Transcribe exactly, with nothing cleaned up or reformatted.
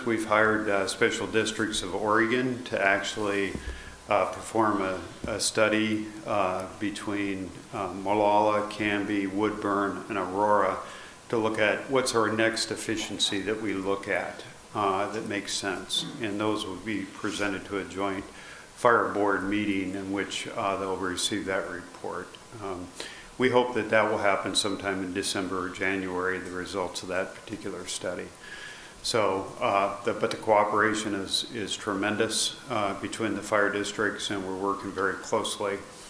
First, we've hired uh, Special Districts of Oregon to actually uh, perform a, a study uh, between uh, Molalla, Canby, Woodburn, and Aurora to look at what's our next efficiency that we look at uh, that makes sense. And those will be presented to a joint fire board meeting in which uh, they'll receive that report. Um, we hope that that will happen sometime in December or January, the results of that particular study. So, uh, the, but the cooperation is, is tremendous uh, between the fire districts, and we're working very closely